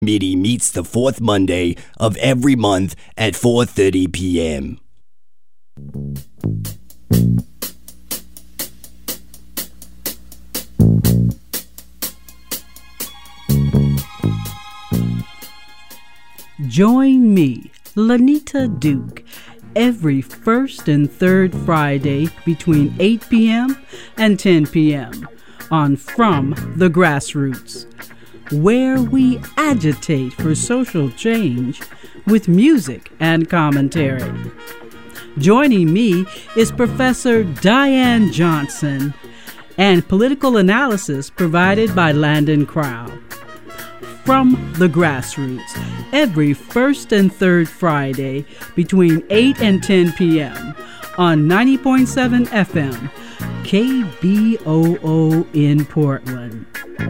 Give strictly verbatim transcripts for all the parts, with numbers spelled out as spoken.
Committee meets the fourth Monday of every month at four thirty p.m. Join me, Lanita Duke, every first and third Friday between eight p.m. and ten p.m. on From the Grassroots, where we agitate for social change with music and commentary. Joining me is Professor Diane Johnson and political analysis provided by Landon Crowell. From the Grassroots, every first and third Friday between eight and ten p.m. on ninety point seven F M, K B O O in Portland.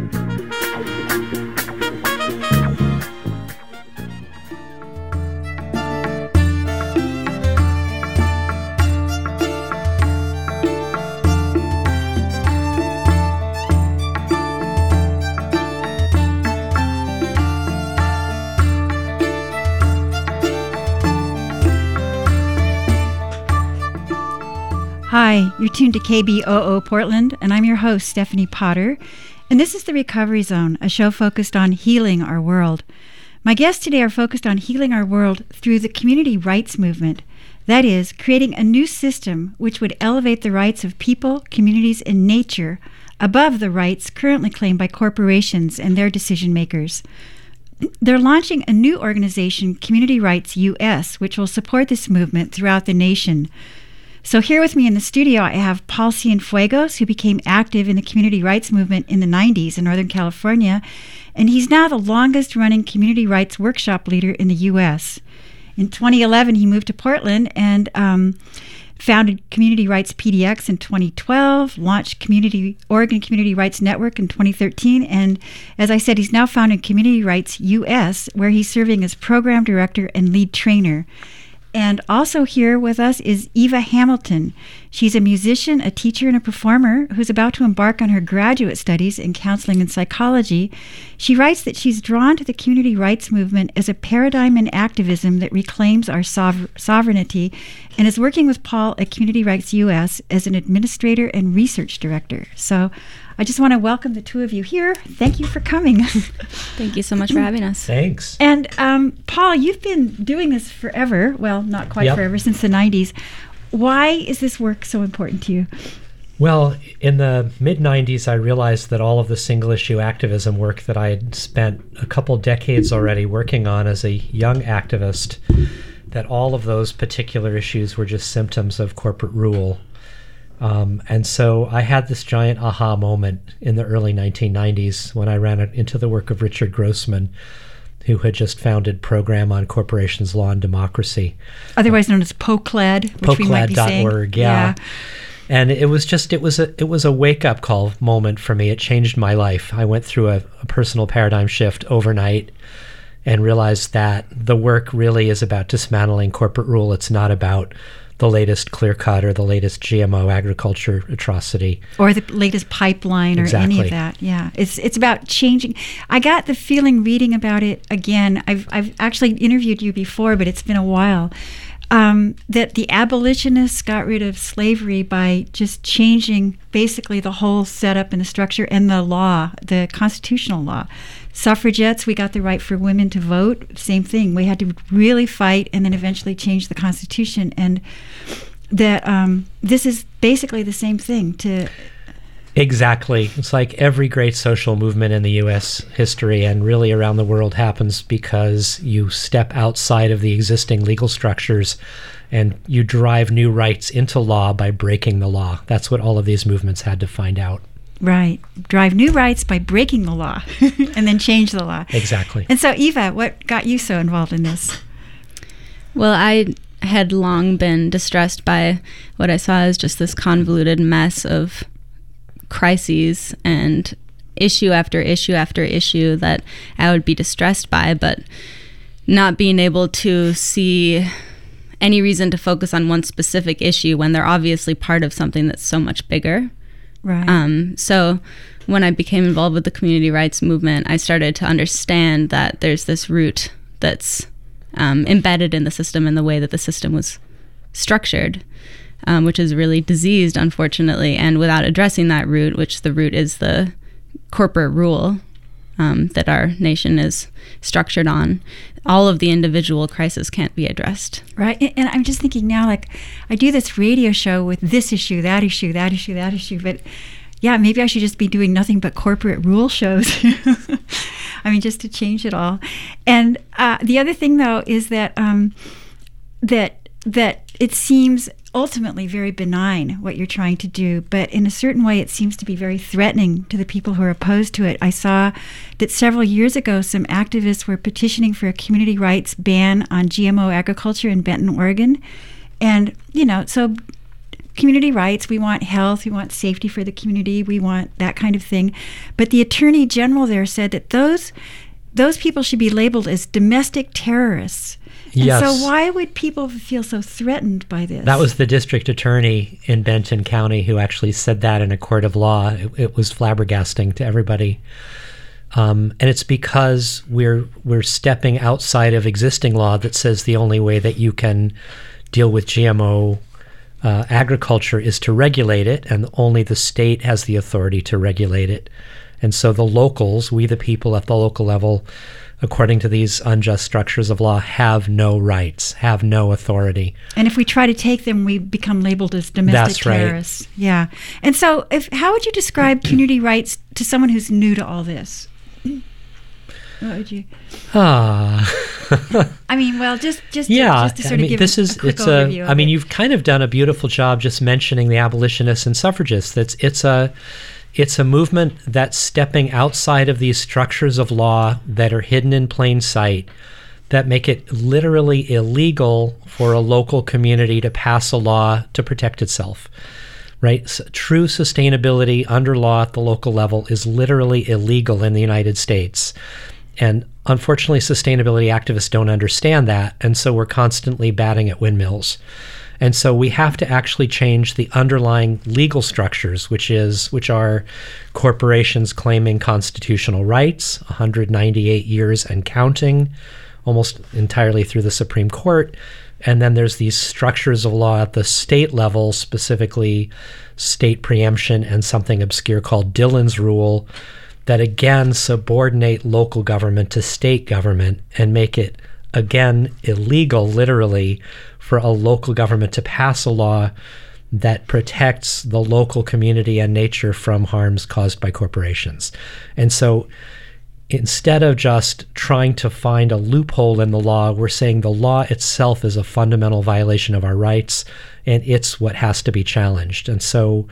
Hi, you're tuned to K B O O Portland, and I'm your host, Stephanie Potter. And this is The Recovery Zone, a show focused on healing our world. My guests today are focused on healing our world through the community rights movement. That is, creating a new system which would elevate the rights of people, communities, and nature above the rights currently claimed by corporations and their decision makers. They're launching a new organization, Community Rights U S, which will support this movement throughout the nation. So here with me in the studio, I have Paul Cienfuegos, who became active in the community rights movement in the nineties in Northern California, and he's now the longest-running community rights workshop leader in the U S. In twenty eleven, he moved to Portland and um, founded Community Rights P D X in twenty twelve, launched Community Oregon Community Rights Network in twenty thirteen, and as I said, he's now founded Community Rights U S, where he's serving as program director and lead trainer. And also here with us is Eva Hamilton. She's a musician, a teacher, and a performer who's about to embark on her graduate studies in counseling and psychology. She writes that she's drawn to the community rights movement as a paradigm in activism that reclaims our sov- sovereignty, and is working with Paul at Community Rights U S as an administrator and research director. So I just want to welcome the two of you here. Thank you for coming. Thank you so much for having us. Thanks. And um, Paul, you've been doing this forever. Well, not quite Yep. forever, since the nineties. Why is this work so important to you? Well, in the mid nineties, I realized that all of the single-issue activism work that I had spent a couple decades already working on as a young activist, that all of those particular issues were just symptoms of corporate rule. Um, and so I had this giant aha moment in the early nineteen nineties when I ran into the work of Richard Grossman, who had just founded Program on Corporations, Law, and Democracy. Otherwise known as P O C L A D, which we might be saying. P O C L A D dot org, yeah. yeah. And it was just, it was a it was a wake-up call moment for me. It changed my life. I went through a, a personal paradigm shift overnight and realized that the work really is about dismantling corporate rule. It's not about the latest clear cut or the latest G M O agriculture atrocity. Or the latest pipeline or exactly. any of that. Yeah. It's it's about changing. I got the feeling reading about it again. I've I've actually interviewed you before, but it's been a while. Um, that the abolitionists got rid of slavery by just changing basically the whole setup and the structure and the law, the constitutional law. Suffragettes, we got the right for women to vote. Same thing. We had to really fight and then eventually change the Constitution. And that um, this is basically the same thing. To Exactly. It's like every great social movement in the U S history and really around the world happens because you step outside of the existing legal structures and you drive new rights into law by breaking the law. That's what all of these movements had to find out. Right. Drive new rights by breaking the law and then change the law. Exactly. And so, Eva, what got you so involved in this? Well, I had long been distressed by what I saw as just this convoluted mess of crises and issue after issue after issue that I would be distressed by, but not being able to see any reason to focus on one specific issue when they're obviously part of something that's so much bigger. Right. Um, so when I became involved with the community rights movement, I started to understand that there's this root that's um, embedded in the system and the way that the system was structured, um, which is really diseased, unfortunately. And without addressing that root, which the root is the corporate rule um, that our nation is structured on, all of the individual crises can't be addressed. Right. And, and I'm just thinking now, like, I do this radio show with this issue, that issue, that issue, that issue, but yeah, maybe I should just be doing nothing but corporate rule shows. I mean, just to change it all. And uh, the other thing, though, is that um, that that it seems ultimately very benign what you're trying to do, but in a certain way, it seems to be very threatening to the people who are opposed to it. I saw that several years ago, some activists were petitioning for a community rights ban on G M O agriculture in Benton, Oregon. And, you know, so community rights, we want health, we want safety for the community, we want that kind of thing. But the attorney general there said that those those people should be labeled as domestic terrorists. And yes. So why would people feel so threatened by this? That was the district attorney in Benton County who actually said that in a court of law. It, it was flabbergasting to everybody. Um, and it's because we're we're stepping outside of existing law that says the only way that you can deal with G M O Uh, agriculture is to regulate it, and only the state has the authority to regulate it. And so the locals, we the people at the local level, according to these unjust structures of law, have no rights, have no authority. And if we try to take them, we become labeled as domestic That's right. terrorists. Yeah. And so if how would you describe community rights to someone who's new to all this? What would you? Ah. I mean, well, just just yeah, to, just to sort I of mean, give this is a quick it's overview a. of I mean, it. you've kind of done a beautiful job just mentioning the abolitionists and suffragists. That's it's a, it's a movement that's stepping outside of these structures of law that are hidden in plain sight, that make it literally illegal for a local community to pass a law to protect itself. Right? So true sustainability under law at the local level is literally illegal in the United States. And unfortunately, sustainability activists don't understand that, and so we're constantly batting at windmills. And so we have to actually change the underlying legal structures, which is which are corporations claiming constitutional rights, one hundred ninety-eight years and counting, almost entirely through the Supreme Court. And then there's these structures of law at the state level, specifically state preemption and something obscure called Dillon's Rule, that again subordinate local government to state government and make it, again, illegal, literally, for a local government to pass a law that protects the local community and nature from harms caused by corporations. And so instead of just trying to find a loophole in the law, we're saying the law itself is a fundamental violation of our rights, and it's what has to be challenged. And so,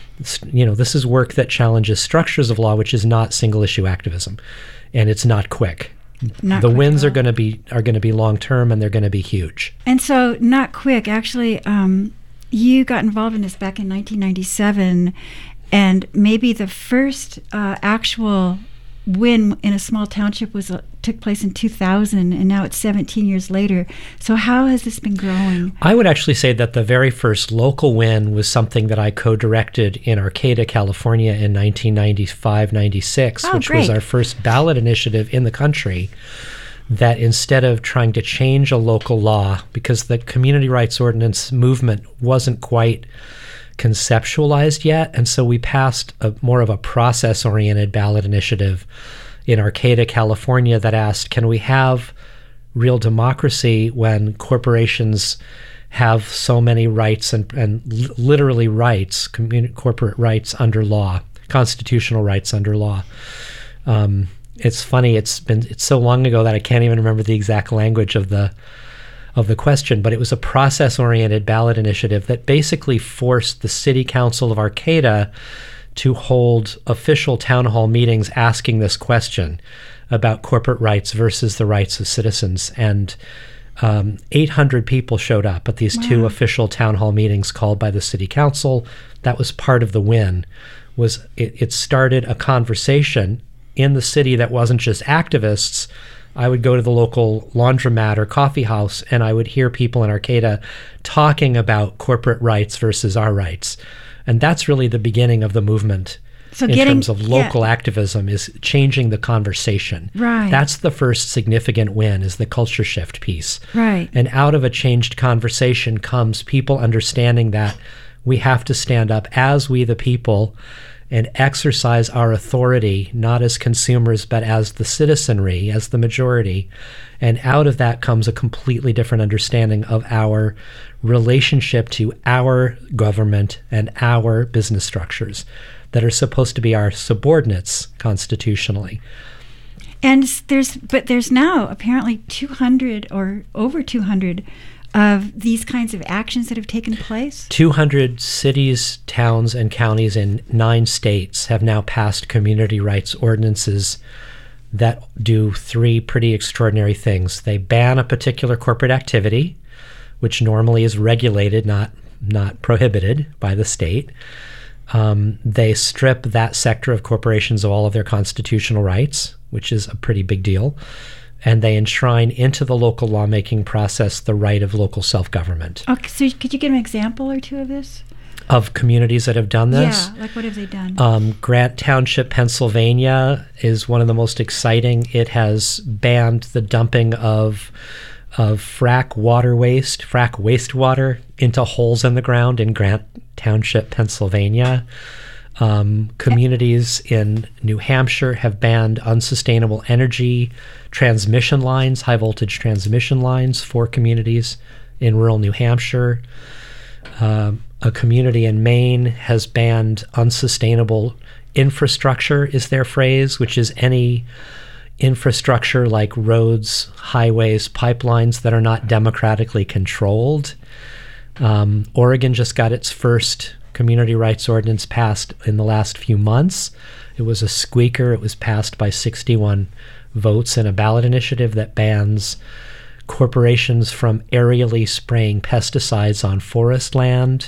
you know, this is work that challenges structures of law, which is not single issue activism, and it's not quick. Not the quick wins at are all. going to be are going to be long term, and they're going to be huge. And so, not quick. Actually, um, you got involved in this back in nineteen ninety-seven, and maybe the first uh, actual win in a small township was uh, took place in two thousand, and now it's seventeen years later. So how has this been growing? I would actually say that the very first local win was something that I co-directed in Arcata, California in nineteen ninety-five ninety-six, Oh, which great. was our first ballot initiative in the country, that instead of trying to change a local law, because the community rights ordinance movement wasn't quite conceptualized yet, and so we passed a more of a process-oriented ballot initiative in Arcata, California, that asked, can we have real democracy when corporations have so many rights and, and l- literally rights, communi- corporate rights under law, constitutional rights under law? Um, it's funny, it's been it's so long ago that I can't even remember the exact language of the of the question, but it was a process-oriented ballot initiative that basically forced the city council of Arcata to hold official town hall meetings asking this question about corporate rights versus the rights of citizens. And um, eight hundred people showed up at these Wow. two official town hall meetings called by the city council. That was part of the win. Was it, it started a conversation in the city that wasn't just activists. I would go to the local laundromat or coffee house, and I would hear people in Arcata talking about corporate rights versus our rights, And that's really the beginning of the movement. So in getting, terms of local yeah. activism is changing the conversation. Right. That's the first significant win, is the culture shift piece. Right. And out of a changed conversation comes people understanding that we have to stand up as we the people and exercise our authority, not as consumers, but as the citizenry, as the majority. And out of that comes a completely different understanding of our relationship to our government and our business structures that are supposed to be our subordinates constitutionally. And there's, but there's now apparently two hundred or over two hundred of these kinds of actions that have taken place. two hundred cities, towns, and counties in nine states have now passed community rights ordinances that do three pretty extraordinary things. They ban a particular corporate activity, which normally is regulated, not not prohibited by the state. Um, they strip that sector of corporations of all of their constitutional rights, which is a pretty big deal. And they enshrine into the local lawmaking process the right of local self-government. Okay, so could you give an example or two of this? Of communities that have done this? Yeah, like what have they done? Um, Grant Township, Pennsylvania is one of the most exciting. It has banned the dumping of of frack water waste, frack wastewater into holes in the ground in Grant Township, Pennsylvania. Um, communities in New Hampshire have banned unsustainable energy transmission lines, high voltage transmission lines for communities in rural New Hampshire. Uh, a community in Maine has banned unsustainable infrastructure, is their phrase, which is any infrastructure like roads, highways, pipelines that are not democratically controlled. Um, Oregon just got its first community rights ordinance passed in the last few months. It was a squeaker. It was passed by sixty-one votes in a ballot initiative that bans corporations from aerially spraying pesticides on forest land.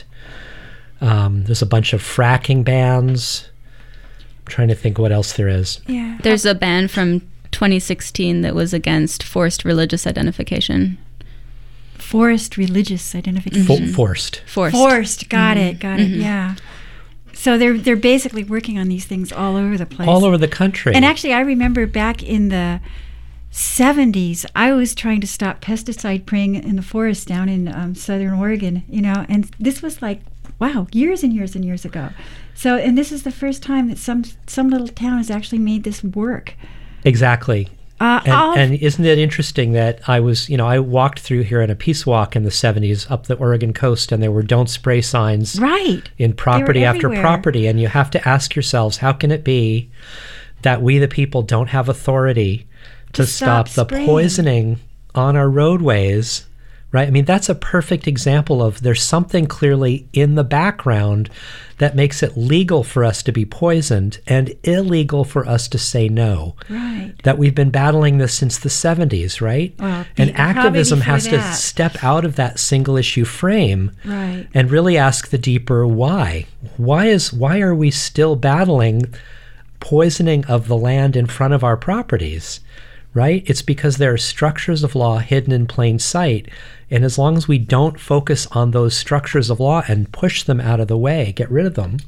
Um, there's a bunch of fracking bans. I'm trying to think what else there is. Yeah. There's a ban from twenty sixteen that was against forced religious identification. Forced religious identification. Fo- forced. Forced. Forced. Got Mhm. it. Got it. Mhm. Yeah. So they're they're basically working on these things all over the place. All over the country. And actually, I remember back in the seventies, I was trying to stop pesticide spraying in the forest down in um, southern Oregon, you know, and this was like, wow, years and years and years ago. So, and this is the first time that some some little town has actually made this work. Exactly. Uh, And, and isn't it interesting that I was, you know, I walked through here in a peace walk in the seventies up the Oregon coast, and there were don't spray signs right in property after everywhere. property. And you have to ask yourselves, how can it be that we the people don't have authority to, To stop, stop the spraying. poisoning on our roadways, right? I mean, that's a perfect example of there's something clearly in the background that makes it legal for us to be poisoned and illegal for us to say no. Right. That we've been battling this since the seventies, right? Well, and be- probably activism before has to that. step out of that single issue frame Right. and really ask the deeper why. Why is why are we still battling poisoning of the land in front of our properties? Right? It's because there are structures of law hidden in plain sight. And as long as we don't focus on those structures of law and push them out of the way, get rid of them,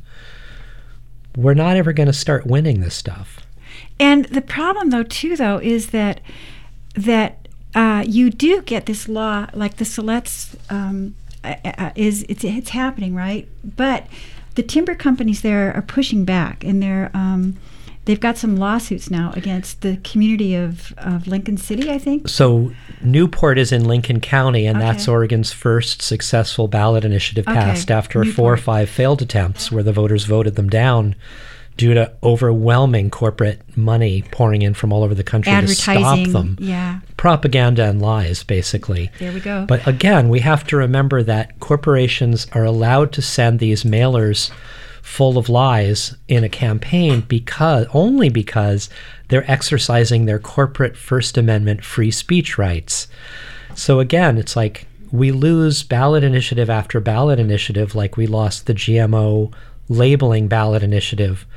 we're not ever going to start winning this stuff. And the problem, though, too, though, is that that uh, you do get this law, like the Siletz um, uh, is it's it's happening, right? But the timber companies there are pushing back, and they're um, they've got some lawsuits now against the community of, of Lincoln City, I think. So Newport is in Lincoln County, and Okay. that's Oregon's first successful ballot initiative Okay, passed after Newport. four or five failed attempts where the voters voted them down due to overwhelming corporate money pouring in from all over the country to stop Advertising, them. yeah. Propaganda and lies, basically. There we go. But again, we have to remember that corporations are allowed to send these mailers full of lies in a campaign because only because they're exercising their corporate First Amendment free speech rights. So again, it's like we lose ballot initiative after ballot initiative, like we lost the G M O labeling ballot initiative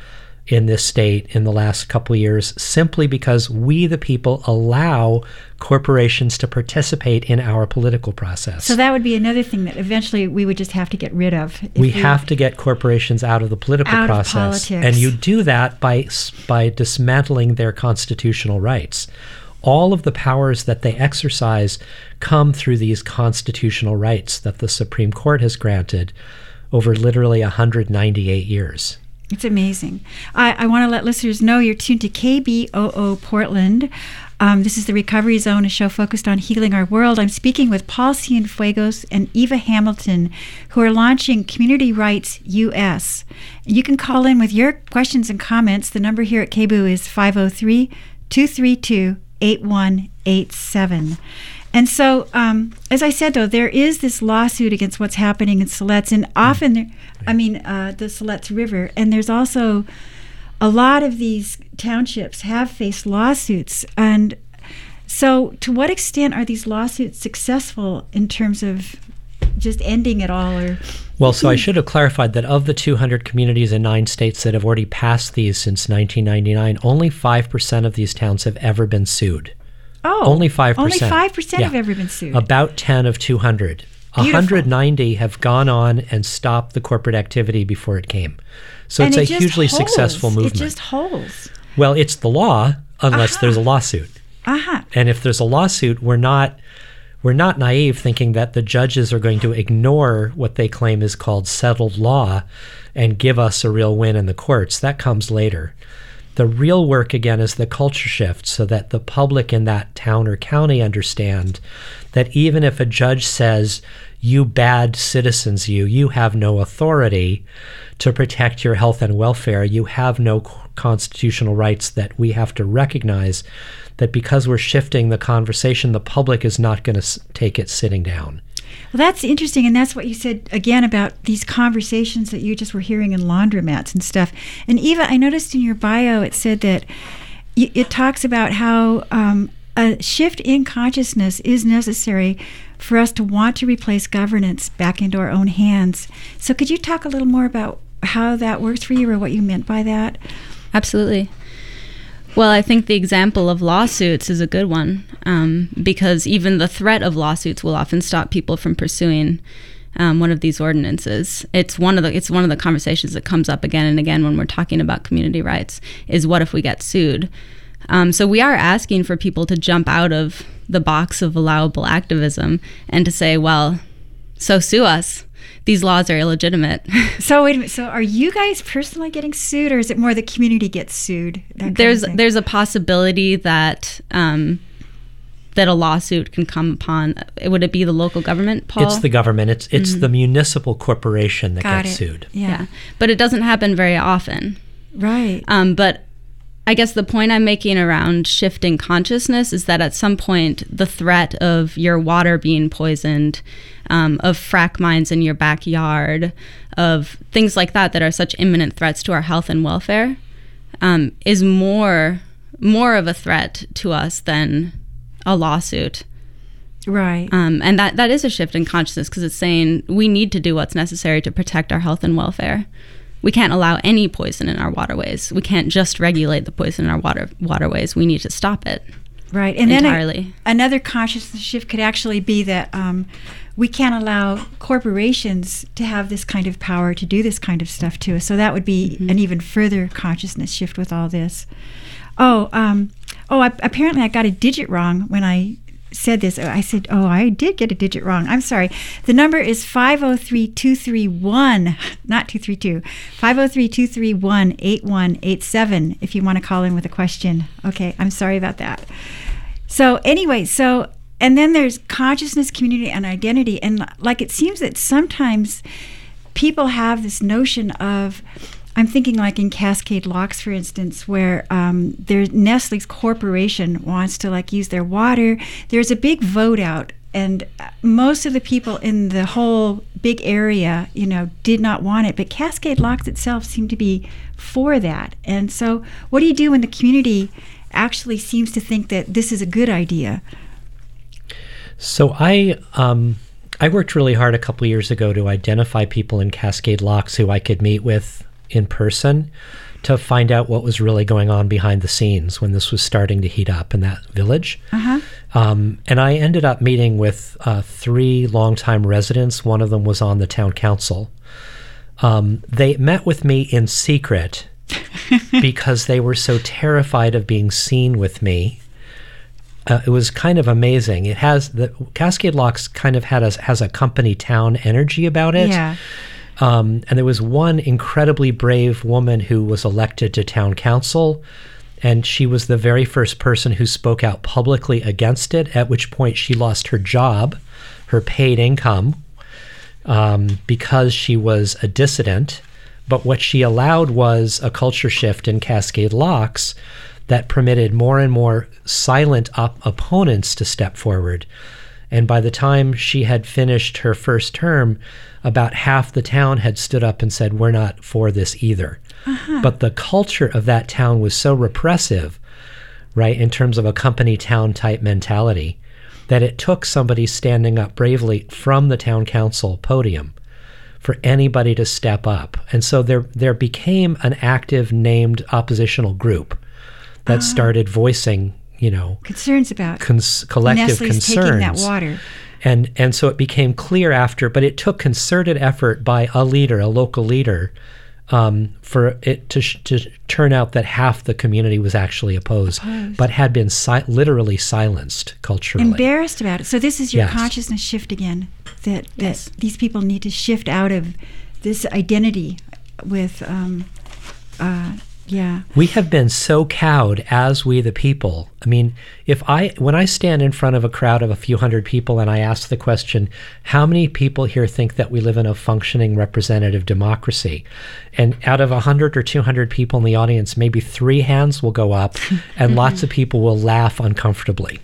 in this state in the last couple of years, simply because we, the people, allow corporations to participate in our political process. So that would be another thing that eventually we would just have to get rid of. if We have to get corporations out of the political Out of process. politics. And you do that by s- by dismantling their constitutional rights. All of the powers that they exercise come through these constitutional rights that the Supreme Court has granted over literally one hundred ninety-eight years. It's amazing. I, I want to let listeners know you're tuned to K B O O Portland. Um, this is the Recovery Zone, a show focused on healing our world. I'm speaking with Paul Cienfuegos and Eva Hamilton, who are launching Community Rights U S. You can call in with your questions and comments. The number here at K B O O is five oh three, two three two, eight one eight seven. And so, um, as I said, though, there is this lawsuit against what's happening in Siletz, and often, there, I mean, uh, the Siletz River, and there's also a lot of these townships have faced lawsuits. And so, to what extent are these lawsuits successful in terms of just ending it all? Or Well, so I should have clarified that of the two hundred communities in nine states that have already passed these since nineteen ninety-nine, only five percent of these towns have ever been sued. Oh, Only five percent. Only five percent Yeah. have ever been sued. About ten of two hundred. Beautiful. one hundred ninety have gone on and stopped the corporate activity before it came. So And it's it a just hugely holds. successful movement. It just holds. Well, it's the law unless Aha. there's a lawsuit. Uh-huh. And if there's a lawsuit, we're not we're not naive thinking that the judges are going to ignore what they claim is called settled law and give us a real win in the courts. That comes later. The real work, again, is the culture shift so that the public in that town or county understand that even if a judge says, you bad citizens, you, you have no authority to protect your health and welfare, you have no constitutional rights, that we have to recognize that because we're shifting the conversation, the public is not going to take it sitting down. Well, that's interesting, and that's what you said again about these conversations that you just were hearing in laundromats and stuff. And Eva, I noticed in your bio it said that y- it talks about how um, a shift in consciousness is necessary for us to want to replace governance back into our own hands. So could you talk a little more about how that works for you or what you meant by that? Absolutely. Well, I think the example of lawsuits is a good one, um, because even the threat of lawsuits will often stop people from pursuing um, one of these ordinances. It's one of the it's one of the conversations that comes up again and again when we're talking about community rights, is what if we get sued? Um, so we are asking for people to jump out of the box of allowable activism and to say, well, so sue us. These laws are illegitimate. So wait a minute. So are you guys personally getting sued, or is it more the community gets sued? That kind There's of thing? there's a possibility that um, that a lawsuit can come upon. Would it be the local government, Paul? It's the government. It's it's the municipal corporation that Got gets it. sued. Yeah. yeah, but it doesn't happen very often. Right. Um, but I guess the point I'm making around shifting consciousness is that at some point the threat of your water being poisoned, um, of frack mines in your backyard, of things like that that are such imminent threats to our health and welfare, um, is more more of a threat to us than a lawsuit. Right. Um, and that, that is a shift in consciousness, because it's saying we need to do what's necessary to protect our health and welfare. We can't allow any poison in our waterways. We can't just regulate the poison in our water waterways. We need to stop it. Right. And entirely. then a, another consciousness shift could actually be that um, we can't allow corporations to have this kind of power to do this kind of stuff to us. So that would be Mm-hmm. an even further consciousness shift with all this. Oh, um, oh! I, apparently, I got a digit wrong when I said this. I said, "Oh, I did get a digit wrong." I'm sorry. The number is five oh three, two three one, not two three two. five oh three, two three one, eight one eight seven if you want to call in with a question. Okay, I'm sorry about that. So anyway, so and then there's consciousness, community, and identity. And like it seems that sometimes people have this notion of, I'm thinking like in Cascade Locks, for instance, where um, there's Nestle's corporation wants to like use their water. There's a big vote out, and most of the people in the whole big area, you know, did not want it. But Cascade Locks itself seemed to be for that. And so what do you do when the community actually seems to think that this is a good idea? So I um, I worked really hard a couple years ago to identify people in Cascade Locks who I could meet with in person to find out what was really going on behind the scenes when this was starting to heat up in that village. Uh-huh. Um, and I ended up meeting with uh, three longtime residents. One of them was on the town council. Um, they met with me in secret because they were so terrified of being seen with me. Uh, it was kind of amazing. It has the Cascade Locks kind of had a, has a company town energy about it. Yeah. Um, and there was one incredibly brave woman who was elected to town council, and she was the very first person who spoke out publicly against it, at which point she lost her job, her paid income, um, because she was a dissident. But what she allowed was a culture shift in Cascade Locks that permitted more and more silent op- opponents to step forward. And by the time she had finished her first term, about half the town had stood up and said, we're not for this either. Uh-huh. But the culture of that town was so repressive, right, in terms of a company town type mentality, that it took somebody standing up bravely from the town council podium for anybody to step up. And so there there became an active named oppositional group that uh-huh. started voicing, you know, concerns about cons- collective Nestle's concerns. taking that water. And and so it became clear after, but it took concerted effort by a leader, a local leader, um, for it to sh- to turn out that half the community was actually opposed, opposed. but had been si- literally silenced culturally. Embarrassed about it. So this is your yes. consciousness shift again, that, that yes. these people need to shift out of this identity with, um, uh, yeah. We have been so cowed as we the people. I mean, if I when I stand in front of a crowd of a few hundred people and I ask the question, how many people here think that we live in a functioning representative democracy? And out of one hundred or two hundred people in the audience, maybe three hands will go up and lots of people will laugh uncomfortably.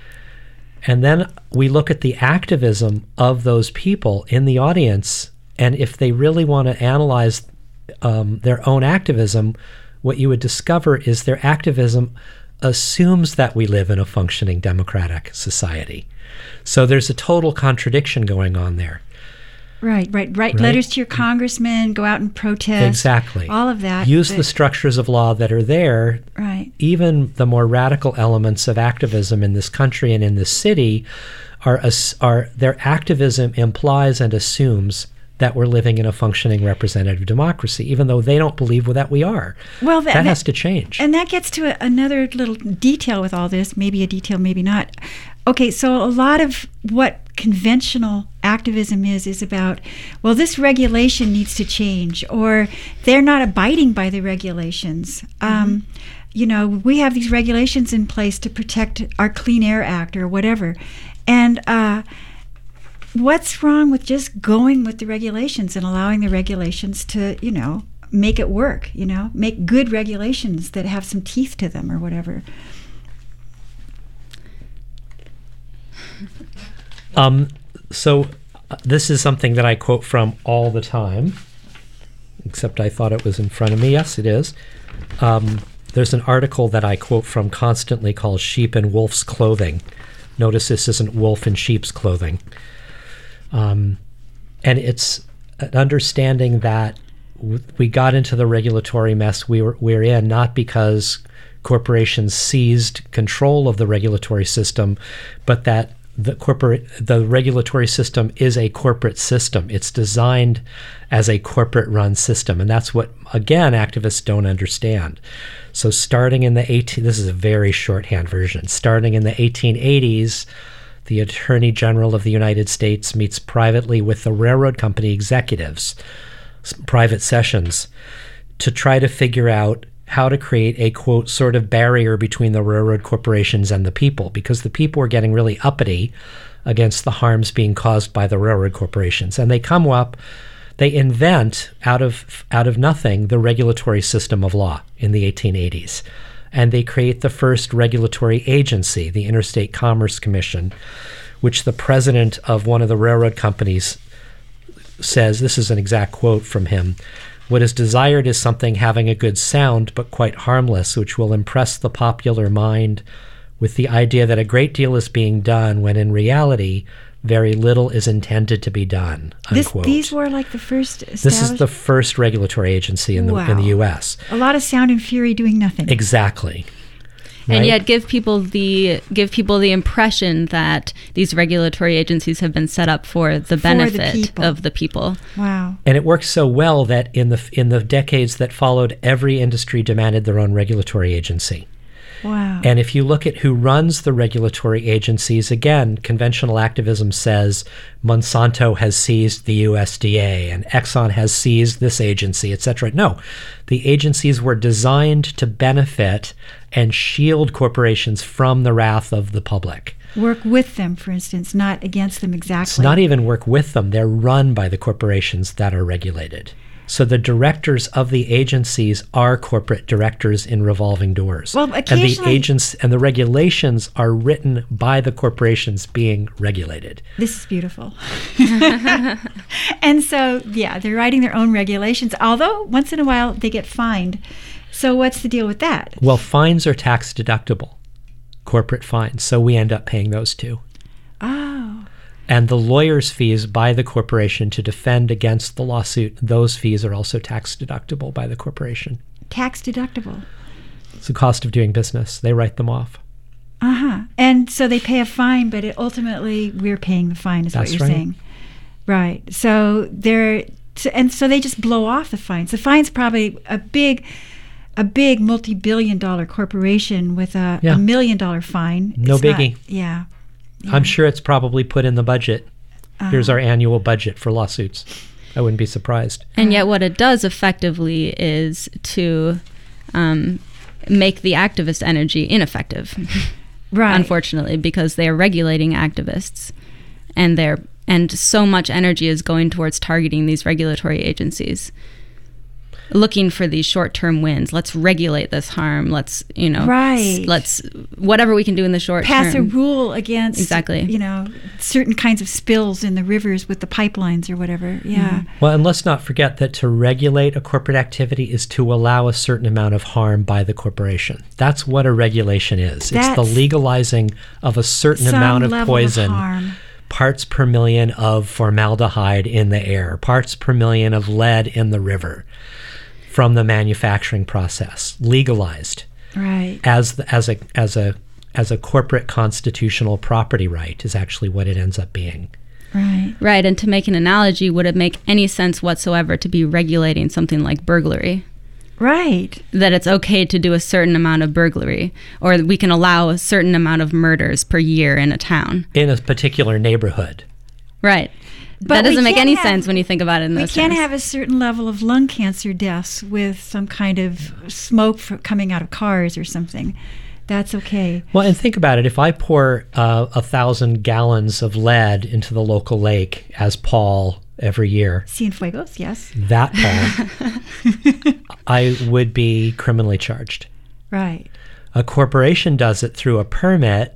And then we look at the activism of those people in the audience, and if they really want to analyze um, their own activism, what you would discover is their activism assumes that we live in a functioning democratic society. So there's a total contradiction going on there. Right, right. Write Right? letters to your congressman, go out and protest. Exactly. All of that. Use but- the structures of law that are there. Right. Even the more radical elements of activism in this country and in this city are, as- are their activism implies and assumes that we're living in a functioning representative democracy, even though they don't believe that we are. Well, that, that that has to change. And that gets to a, another little detail with all this, maybe a detail, maybe not. Okay, so a lot of what conventional activism is, is about, well, this regulation needs to change, or they're not abiding by the regulations. Mm-hmm. Um, you know, we have these regulations in place to protect our Clean Air Act or whatever. And uh, what's wrong with just going with the regulations and allowing the regulations to, you know, make it work, you know, make good regulations that have some teeth to them or whatever? Um, so uh, this is something that I quote from all the time, except I thought it was in front of me. Yes, it is. Um, there's an article that I quote from constantly called Sheep in Wolf's Clothing. Notice this isn't wolf in sheep's clothing. Um, and it's an understanding that w- we got into the regulatory mess we were, we're in, not because corporations seized control of the regulatory system, but that the corporate, the regulatory system is a corporate system. It's designed as a corporate-run system, and that's what, again, activists don't understand. So starting in the eighteen, this is a very shorthand version. Starting in the eighteen eighties, the Attorney General of the United States meets privately with the railroad company executives, private sessions, to try to figure out how to create a, quote, sort of barrier between the railroad corporations and the people, because the people were getting really uppity against the harms being caused by the railroad corporations. And they come up, they invent out of out of nothing the regulatory system of law in the eighteen eighties. And they create the first regulatory agency, the Interstate Commerce Commission, which the president of one of the railroad companies says, this is an exact quote from him, "What is desired is something having a good sound but quite harmless, which will impress the popular mind with the idea that a great deal is being done when in reality very little is intended to be done, This, unquote. these were like the first This is established- the first regulatory agency in the, in the Wow. U S. A lot of sound and fury doing nothing. Exactly. And Right? yet give people the give people the impression that these regulatory agencies have been set up for the the benefit people. of the people. Wow. And it worked so well that in the in the decades that followed, every industry demanded their own regulatory agency. Wow. And if you look at who runs the regulatory agencies, again, conventional activism says Monsanto has seized the U S D A and Exxon has seized this agency, et cetera. No, the agencies were designed to benefit and shield corporations from the wrath of the public. Work with them, for instance, not against them exactly. It's not even work with them. They're run by the corporations that are regulated. So the directors of the agencies are corporate directors in revolving doors. Well, and the occasionally- agents and the regulations are written by the corporations being regulated. This is beautiful. And so, yeah, they're writing their own regulations, although once in a while they get fined. So what's the deal with that? Well, fines are tax deductible, corporate fines. So we end up paying those too. Oh, And the lawyer's fees by the corporation to defend against the lawsuit, those fees are also tax deductible by the corporation. tax deductible. It's the cost of doing business. They write them off. Uh-huh. And so they pay a fine, but it ultimately we're paying the fine is That's what you're right. saying. Right. So they're so- and so they just blow off the fines. The fine's probably a big a big multi-billion dollar corporation with a, Yeah. a million dollar fine. No It's not- biggie. yeah. I'm sure it's probably put in the budget. Here's Uh-huh. our annual budget for lawsuits. I wouldn't be surprised. And yet what it does effectively is to um, make the activist energy ineffective, Right. unfortunately, because they are regulating activists, and they're and so much energy is going towards targeting these regulatory agencies, looking for these short-term wins. Let's regulate this harm. Let's, you know, Right. s- let's whatever we can do in the short Pass term. a rule against Exactly. you know, certain kinds of spills in the rivers with the pipelines or whatever. Yeah. Well, and let's not forget that to regulate a corporate activity is to allow a certain amount of harm by the corporation. That's what a regulation is. It's the That's legalizing of a certain Some amount of level poison. of harm. Parts per million of formaldehyde in the air, parts per million of lead in the river from the manufacturing process, legalized Right. as the, as a as a as a corporate constitutional property right is actually what it ends up being. Right. Right, and to make an analogy, would it make any sense whatsoever to be regulating something like burglary? Right. That it's okay to do a certain amount of burglary, or we can allow a certain amount of murders per year in a town. In a particular neighborhood. Right. But that we doesn't make can't any have- sense when you think about it in We those can't terms. have a certain level of lung cancer deaths with some kind of smoke fr coming out of cars or something. That's okay. Well, and think about it. If I pour uh, a thousand gallons of lead into the local lake as Paul every year, Cienfuegos, yes. that Paul, I would be criminally charged. Right. A corporation does it through a permit,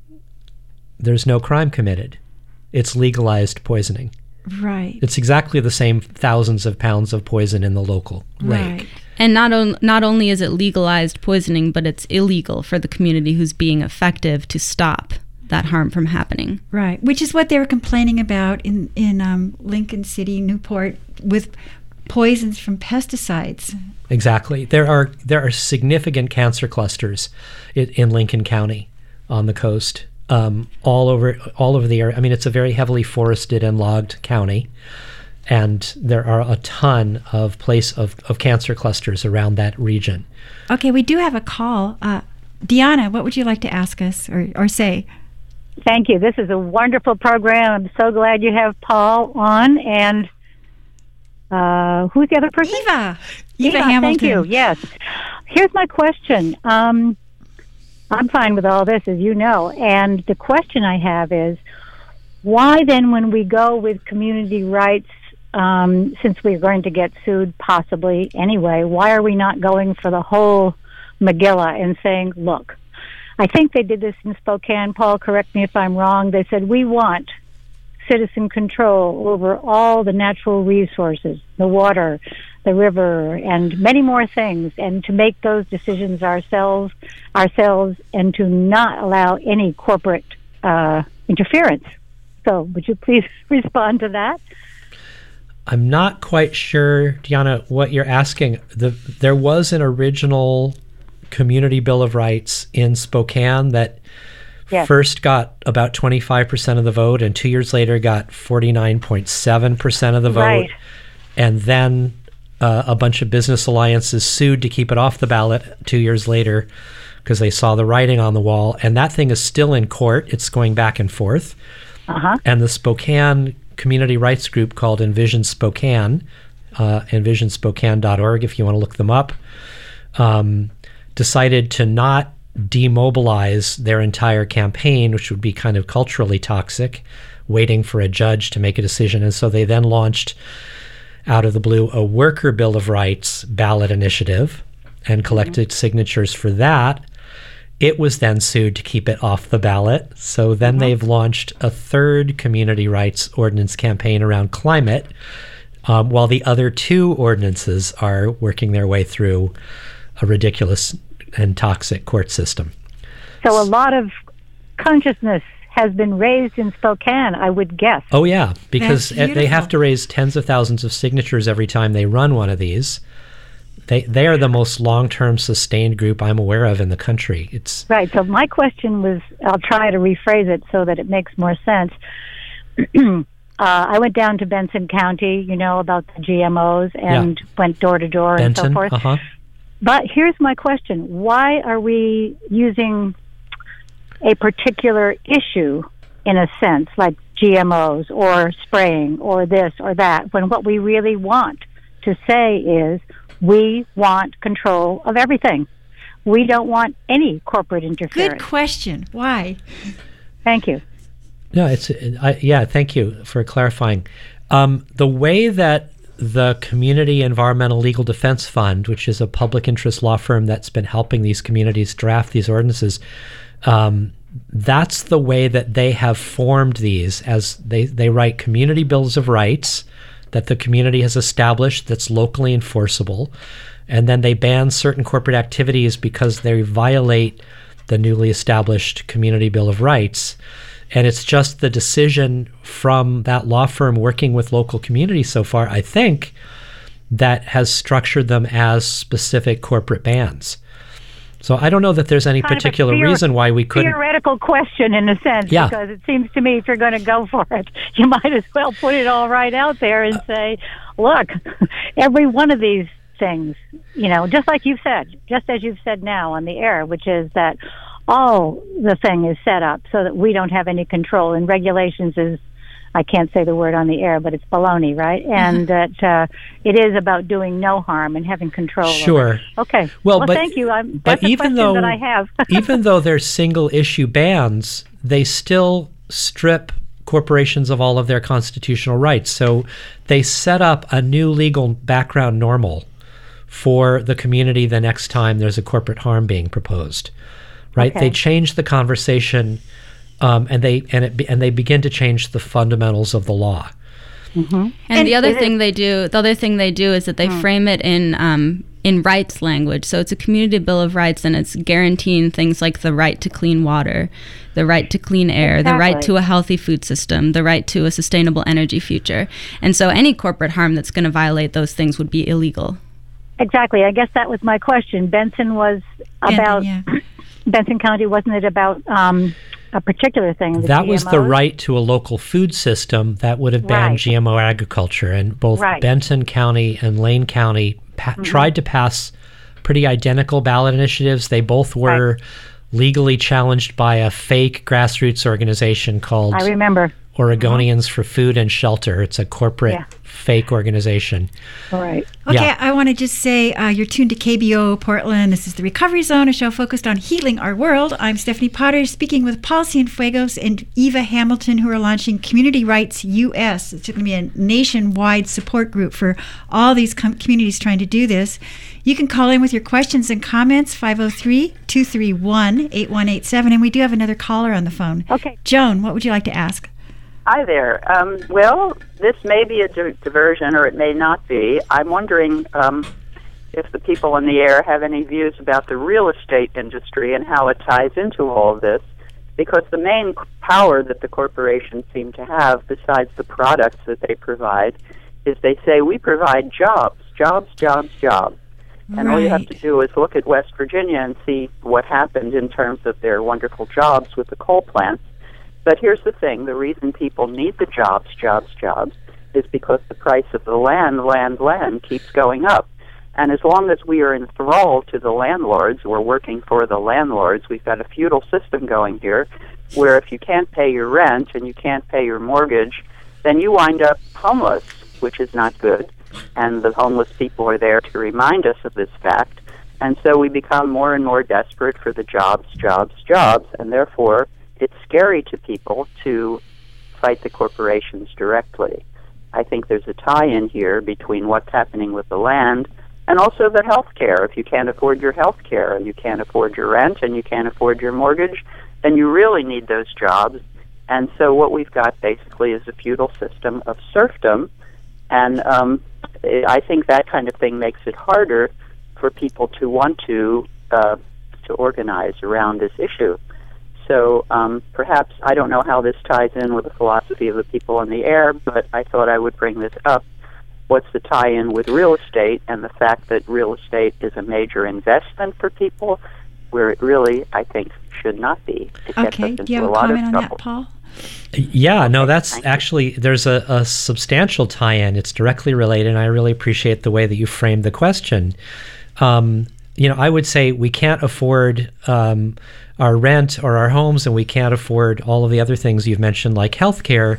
there's no crime committed. It's legalized poisoning. Right. It's exactly the same thousands of pounds of poison in the local lake. Right. And not, on, not only is it legalized poisoning, but it's illegal for the community who's being effective to stop that harm from happening. Right. Which is what they were complaining about in, in um, Lincoln City, Newport, with poisons from pesticides. Exactly. There are there are significant cancer clusters in, in Lincoln County on the coast, um, all over all over the area. I mean, it's a very heavily forested and logged county, and there are a ton of place of, of cancer clusters around that region. Okay, we do have a call. Uh, Deanna, what would you like to ask us or, or say? Thank you. This is a wonderful program. I'm so glad you have Paul on. And uh, who's the other person? Eva. Eva Yeah, Hamilton. Thank you. Yes. Here's my question. Um, I'm fine with all this, as you know. And the question I have is, why then, when we go with community rights, um, since we're going to get sued possibly anyway, why are we not going for the whole Megillah and saying, look, I think they did this in Spokane. Paul, correct me if I'm wrong. They said, we want citizen control over all the natural resources, the water, the river, and many more things, and to make those decisions ourselves, ourselves, and to not allow any corporate uh, interference. So, would you please respond to that? I'm not quite sure, Diana, what you're asking. The, there was an original Community Bill of Rights in Spokane that yes. first got about twenty-five percent of the vote, and two years later got forty-nine point seven percent of the vote. Right. And then uh, a bunch of business alliances sued to keep it off the ballot two years later because they saw the writing on the wall. And that thing is still in court. It's going back and forth. Uh-huh. And the Spokane community rights group called Envision Spokane, uh, envision spokane dot org if you want to look them up, um, decided to not demobilize their entire campaign, which would be kind of culturally toxic, waiting for a judge to make a decision. And so they then launched, out of the blue, a worker Bill of Rights ballot initiative and collected mm-hmm. signatures for that. It was then sued to keep it off the ballot. So then mm-hmm. they've launched a third community rights ordinance campaign around climate, um, while the other two ordinances are working their way through a ridiculous and toxic court system. So a lot of consciousness has been raised in Spokane, I would guess. Oh, yeah, because they have to raise tens of thousands of signatures every time they run one of these. They they are the most long-term sustained group I'm aware of in the country. It's right. So my question was, I'll try to rephrase it so that it makes more sense. uh, I went down to Benson County, you know, about the G M Os, and yeah. went door to door and so forth. Uh-huh. But here's my question. Why are we using a particular issue, in a sense, like G M Os or spraying or this or that, when what we really want to say is we want control of everything? We don't want any corporate interference. Good question. Why? Thank you. No, it's I, yeah. Thank you for clarifying. Um, the way that the Community Environmental Legal Defense Fund, which is a public interest law firm that's been helping these communities draft these ordinances, um, that's the way that they have formed these. As they they write community bills of rights that the community has established that's locally enforceable, and then they ban certain corporate activities because they violate the newly established Community Bill of Rights. And it's just the decision from that law firm working with local communities so far, I think, that has structured them as specific corporate bans. So I don't know that there's any kind particular theor- reason why we couldn't. Theoretical question in a sense, yeah. because it seems to me if you're going to go for it, you might as well put it all right out there and say, look, every one of these things, you know, just like you've said, just as you've said now on the air, which is that all the thing is set up so that we don't have any control, and regulations is, I can't say the word on the air, but it's baloney, right? And that uh, it is about doing no harm and having control. Sure. Over. Okay. Well, well but, thank you. I'm, but that's a even question though that I have. even though they're single issue bans, they still strip corporations of all of their constitutional rights. So they set up a new legal background normal for the community the next time there's a corporate harm being proposed. Right? Okay. They change the conversation. Um, and they and it and they begin to change the fundamentals of the law. Mm-hmm. And, and the other thing it, they do, the other thing they do is that they mm. frame it in um, in rights language. So it's a community bill of rights, and it's guaranteeing things like the right to clean water, the right to clean air, exactly. the right to a healthy food system, the right to a sustainable energy future. And so any corporate harm that's going to violate those things would be illegal. Exactly. I guess that was my question. Benson was about yeah, yeah. Benson County, wasn't it about? Um, a particular thing. The that G M Os? Was the right to a local food system that would have banned right. G M O agriculture. And both right. Benton County and Lane County pa- mm-hmm. tried to pass pretty identical ballot initiatives. They both were right. legally challenged by a fake grassroots organization called I remember. Oregonians mm-hmm. for Food and Shelter. It's a corporate yeah. fake organization. All right. Okay, yeah. I want to just say uh, you're tuned to K B O O Portland. This is the Recovery Zone, a show focused on healing our world. I'm Stephanie Potter, speaking with Paul Cienfuegos and Eva Hamilton, who are launching Community Rights U S. It's going to be a nationwide support group for all these com- communities trying to do this. You can call in with your questions and comments, five oh three, two three one, eight one eight seven. And we do have another caller on the phone. Okay. Joan, what would you like to ask? Hi there. Um, well, this may be a di- diversion or it may not be. I'm wondering um, if the people in the air have any views about the real estate industry and how it ties into all of this, because the main power that the corporations seem to have, besides the products that they provide, is they say, we provide jobs, jobs, jobs, jobs. And all you have to do is look at West Virginia and see what happened in terms of their wonderful jobs with the coal plants. But here's the thing, the reason people need the jobs, jobs, jobs, is because the price of the land, land, land keeps going up. And as long as we are enthralled to the landlords, we're working for the landlords, we've got a feudal system going here, where if you can't pay your rent and you can't pay your mortgage, then you wind up homeless, which is not good. And the homeless people are there to remind us of this fact. And so we become more and more desperate for the jobs, jobs, jobs, and therefore it's scary to people to fight the corporations directly. I think there's a tie-in here between what's happening with the land and also the health care. If you can't afford your health care and you can't afford your rent and you can't afford your mortgage, then you really need those jobs. And so what we've got basically is a feudal system of serfdom, and um, I think that kind of thing makes it harder for people to want to uh, to organize around this issue. So um, perhaps, I don't know how this ties in with the philosophy of the people in the air, but I thought I would bring this up. What's the tie-in with real estate and the fact that real estate is a major investment for people, where it really, I think, should not be. It okay, do you have a comment on that, Paul? Yeah, no, that's actually, there's a, a substantial tie-in. It's directly related, and I really appreciate the way that you framed the question. Um, you know, I would say we can't afford um, our rent or our homes, and we can't afford all of the other things you've mentioned, like healthcare,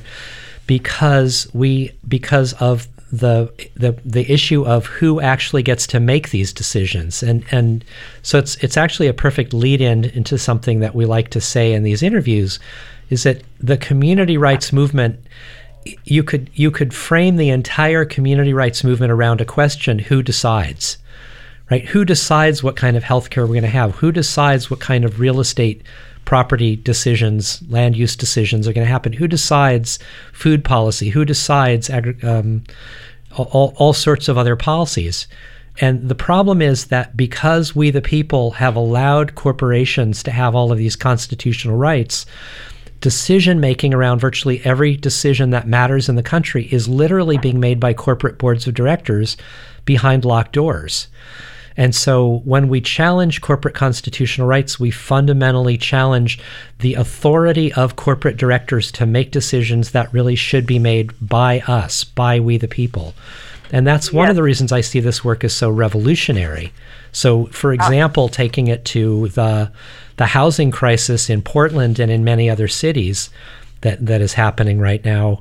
because we because of the the the issue of who actually gets to make these decisions. And and so it's it's actually a perfect lead-in into something that we like to say in these interviews, is that the community rights movement, you could you could frame the entire community rights movement around a question: who decides? Right? Who decides what kind of healthcare we're going to have? Who decides what kind of real estate property decisions, land use decisions are going to happen? Who decides food policy? Who decides agri- um, all, all sorts of other policies? And the problem is that because we, the people, have allowed corporations to have all of these constitutional rights, decision-making around virtually every decision that matters in the country is literally being made by corporate boards of directors behind locked doors. And so when we challenge corporate constitutional rights, we fundamentally challenge the authority of corporate directors to make decisions that really should be made by us, by we the people. And that's one yes. of the reasons I see this work as so revolutionary. So, for example, taking it to the the housing crisis in Portland and in many other cities that, that is happening right now,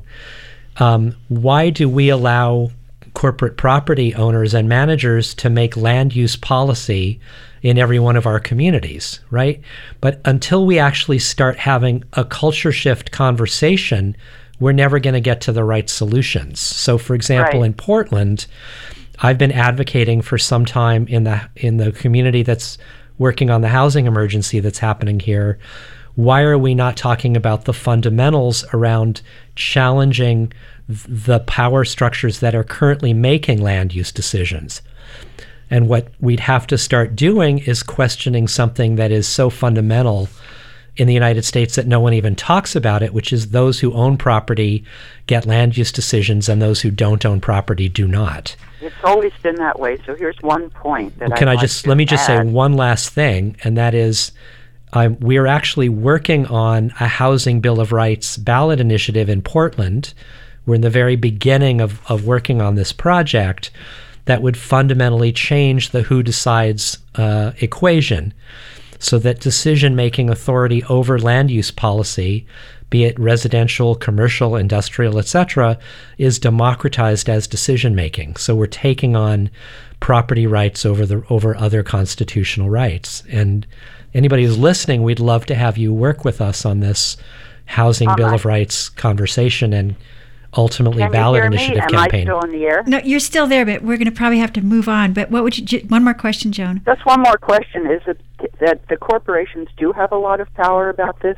um, why do we allow corporate property owners and managers to make land use policy in every one of our communities, right? But until we actually start having a culture shift conversation, we're never going to get to the right solutions. So, for example, right. in Portland, I've been advocating for some time in the in the community that's working on the housing emergency that's happening here. Why are we not talking about the fundamentals around challenging the power structures that are currently making land use decisions? And what we'd have to start doing is questioning something that is so fundamental in the United States that no one even talks about it, which is those who own property get land use decisions and those who don't own property do not. It's always been that way. So here's one point that well, can I'd I like just to let me just add. say one last thing, and that is um, we are actually working on a housing bill of rights ballot initiative in Portland. We're in the very beginning of, of working on this project that would fundamentally change the who decides uh, equation, so that decision-making authority over land use policy, be it residential, commercial, industrial, et cetera, is democratized as decision-making. So we're taking on property rights over the over other constitutional rights. And anybody who's listening, we'd love to have you work with us on this housing um, bill of rights conversation and ultimately Can ballot you hear initiative me? Am campaign. I still in the air? No, you're still there, but we're going to probably have to move on. But what would you? One more question, Joan. Just one more question: is it that the corporations do have a lot of power about this,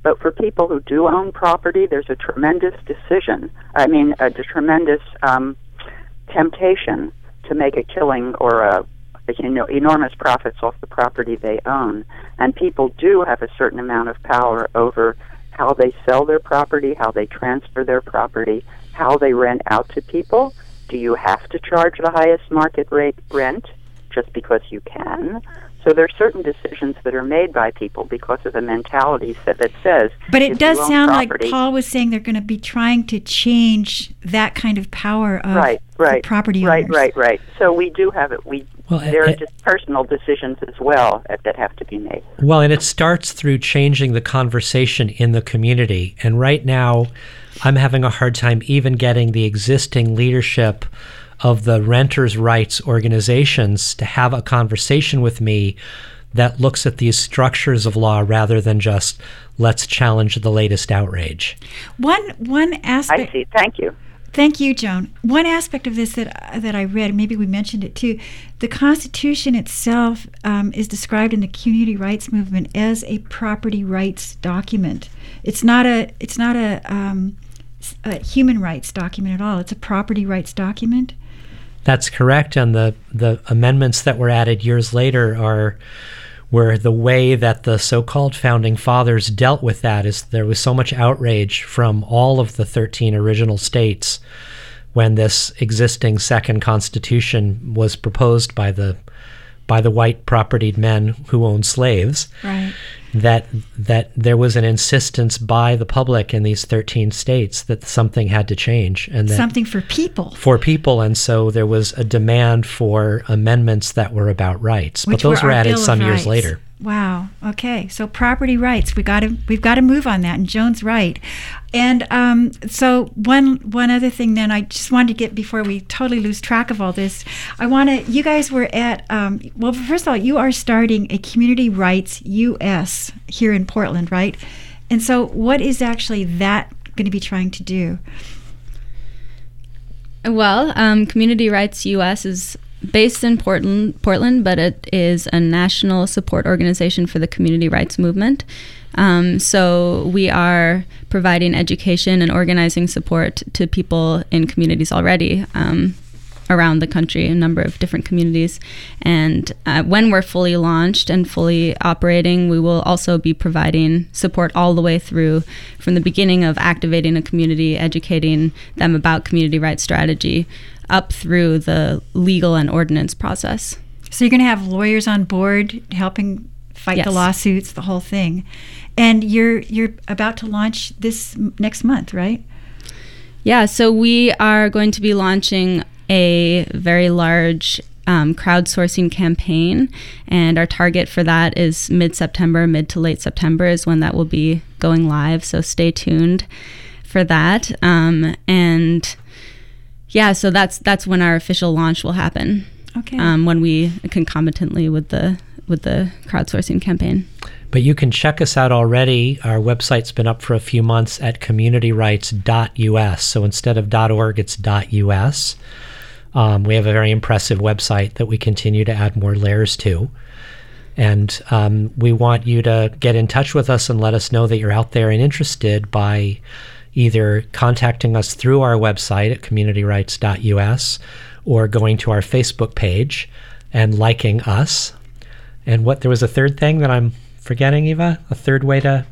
But for people who do own property, there's a tremendous decision. I mean, a, a tremendous um, temptation to make a killing or a, you know, enormous profits off the property they own. And people do have a certain amount of power over how they sell their property, how they transfer their property, how they rent out to people. Do you have to charge the highest market rate rent just because you can? So there are certain decisions that are made by people because of the mentality that, that says... But it does sound property, like Paul was saying they're going to be trying to change that kind of power of right, right, the property right, owners. Right, right, right. So we do have it. We well, There it, are just personal decisions as well that, that have to be made. Well, and it starts through changing the conversation in the community. And right now, I'm having a hard time even getting the existing leadership of the renters' rights organizations to have a conversation with me that looks at these structures of law rather than just let's challenge the latest outrage. One one aspect. I see. Thank you. Thank you, Joan. One aspect of this that uh, that I read, maybe we mentioned it too, the Constitution itself um, is described in the community rights movement as a property rights document. It's not a it's not a, um, a human rights document at all. It's a property rights document. That's correct, and the, the amendments that were added years later are were the way that the so-called founding fathers dealt with that. Is there was so much outrage from all of the thirteen original states when this existing second constitution was proposed by the by the white propertied men who owned slaves. Right. That that there was an insistence by the public in these thirteen states that something had to change, and that something for people. For people, and so there was a demand for amendments that were about rights. Which but those were, were added Bill some of years Rights. later. Wow. Okay. So property rights, we got to we've got to move on that, and Joan's right. And um, so one one other thing, then I just wanted to get before we totally lose track of all this. I want to. You guys were at um, well. First of all, you are starting a Community Rights U S here in Portland, right? And so, what is actually that going to be trying to do? Well, um, Community Rights U S is based in Portland, Portland, but it is a national support organization for the community rights movement. Um, so we are providing education and organizing support to people in communities already um, around the country, a number of different communities. And uh, when we're fully launched and fully operating, we will also be providing support all the way through, from the beginning of activating a community, educating them about community rights strategy, up through the legal and ordinance process. So you're going to have lawyers on board helping fight yes. the lawsuits, the whole thing. And you're you're about to launch this m- next month, right? Yeah, so we are going to be launching a very large um, crowdsourcing campaign, and our target for that is mid-September, mid to late September is when that will be going live, so stay tuned for that. Um, and yeah, so that's that's when our official launch will happen. Okay. Um, when we concomitantly with the with the crowdsourcing campaign. But you can check us out already. Our website's been up for a few months at community rights dot U S. So instead of .org, it's .us. Um, we have a very impressive website that we continue to add more layers to. And um, we want you to get in touch with us and let us know that you're out there and interested by either contacting us through our website at community rights dot U S or going to our Facebook page and liking us. And what, there was a third thing that I'm forgetting, Eva? A third way to...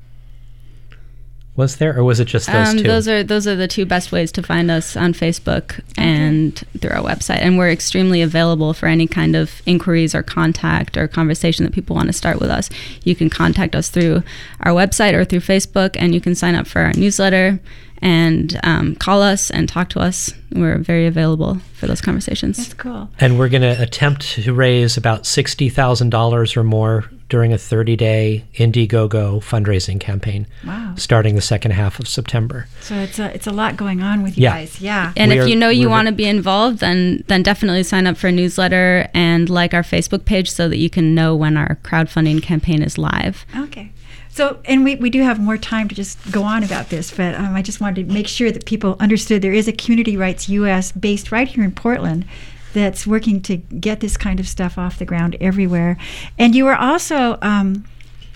Was there, or was it just those um, two? Those are those are the two best ways to find us on Facebook and through our website. And we're extremely available for any kind of inquiries or contact or conversation that people want to start with us. You can contact us through our website or through Facebook, and you can sign up for our newsletter and um, call us and talk to us. We're very available for those conversations. That's cool. And we're going to attempt to raise about sixty thousand dollars or more during a thirty-day Indiegogo fundraising campaign. Wow. Starting the second half of September. So it's a, it's a lot going on with you Yeah. guys. Yeah. And We if are- you know you we're- want to be involved, then then definitely sign up for a newsletter and like our Facebook page so that you can know when our crowdfunding campaign is live. Okay. So, and we, we do have more time to just go on about this, but um, I just wanted to make sure that people understood there is a Community Rights U S based right here in Portland that's working to get this kind of stuff off the ground everywhere. And you are also um,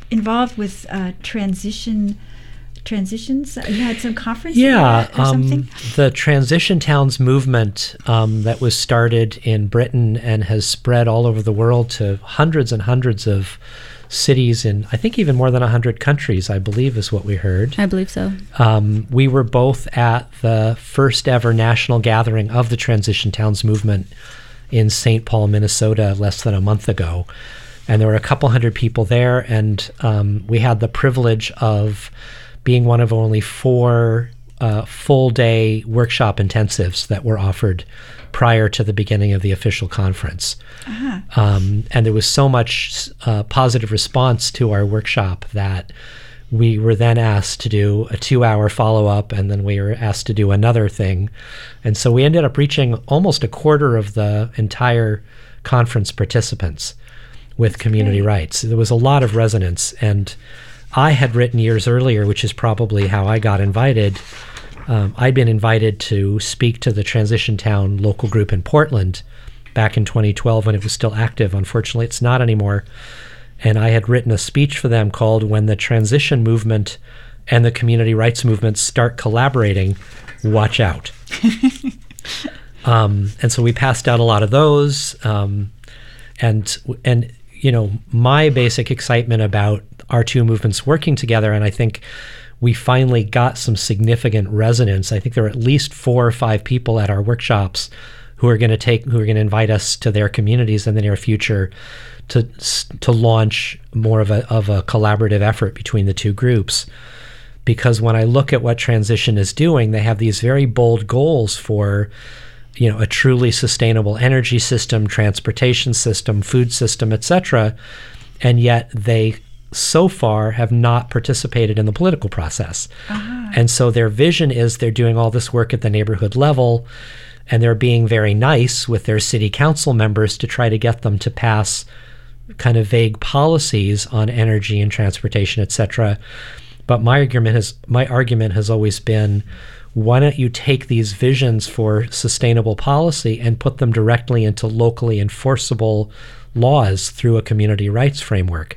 involved with uh, transition transitions. You had some conference yeah, or something? Um, the Transition Towns movement um, that was started in Britain and has spread all over the world to hundreds and hundreds of cities in, I think, even more than one hundred countries, I believe is what we heard. I believe so. Um, we were both at the first ever national gathering of the Transition Towns movement in Saint Paul, Minnesota, less than a month ago. And there were a couple hundred people there, and um, we had the privilege of being one of only four uh, full-day workshop intensives that were offered prior to the beginning of the official conference. Uh-huh. Um, and there was so much uh, positive response to our workshop that we were then asked to do a two-hour follow-up, and then we were asked to do another thing. And so we ended up reaching almost a quarter of the entire conference participants with community rights. There was a lot of resonance, and I had written years earlier, which is probably how I got invited. Um, I'd been invited to speak to the Transition Town local group in Portland back in twenty twelve when it was still active. Unfortunately, it's not anymore. And I had written a speech for them called "When the Transition Movement and the Community Rights Movement Start Collaborating, Watch Out." um, and so we passed out a lot of those. Um, and and you know, my basic excitement about our two movements working together, and I think we finally got some significant resonance. I think there were at least four or five people at our workshops who are going to take, who are going to invite us to their communities in the near future to to launch more of a of a collaborative effort between the two groups. Because when I look at what Transition is doing, they have these very bold goals for, you know, a truly sustainable energy system, transportation system, food system, et cetera, and yet they so far have not participated in the political process. Uh-huh. And so their vision is they're doing all this work at the neighborhood level, and they're being very nice with their city council members to try to get them to pass kind of vague policies on energy and transportation, et cetera. But my argument has my argument has always been, why don't you take these visions for sustainable policy and put them directly into locally enforceable laws through a community rights framework?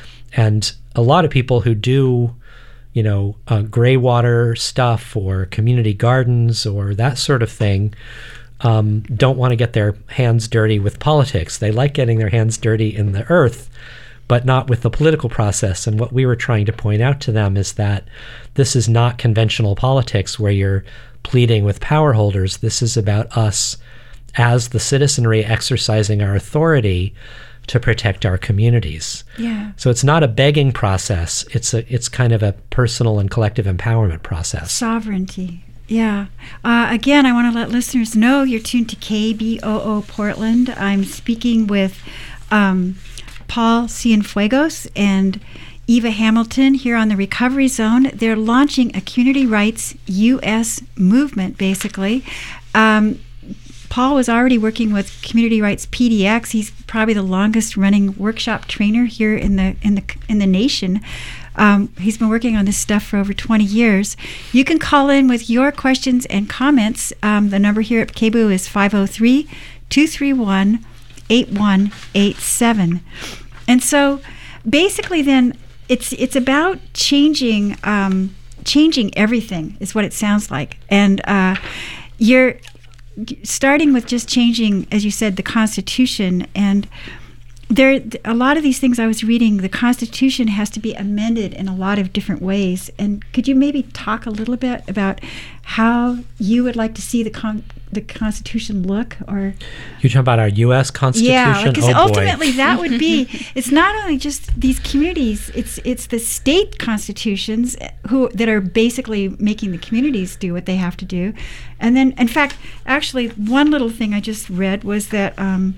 And a lot of people who do, you know, uh, gray water stuff or community gardens or that sort of thing um, don't want to get their hands dirty with politics. They like getting their hands dirty in the earth, but not with the political process. And what we were trying to point out to them is that this is not conventional politics where you're pleading with power holders. This is about us as the citizenry exercising our authority to protect our communities. Yeah. So it's not a begging process. It's a it's kind of a personal and collective empowerment process. Sovereignty. Yeah. Uh, again, I want to let listeners know you're tuned to K B O O Portland. I'm speaking with um, Paul Cienfuegos and Eva Hamilton here on the Recovery Zone. They're launching a community rights U S movement, basically. Um, Paul was already working with Community Rights P D X. He's probably the longest running workshop trainer here in the in the in the nation. Um, he's been working on this stuff for over twenty years. You can call in with your questions and comments. Um, the number here at K B O O is five oh three, two three one, eight one eight seven. And so basically then it's it's about changing um, changing everything is what it sounds like. And uh, you're starting with just changing, as you said, the Constitution. And there, a lot of these things I was reading, the Constitution has to be amended in a lot of different ways. And could you maybe talk a little bit about how you would like to see the con- the Constitution look? Or you're talking about our U S Constitution? Yeah, because oh, ultimately boy. that would be, it's not only just these communities, it's it's the state constitutions who that are basically making the communities do what they have to do. And then, in fact, actually, one little thing I just read was that um,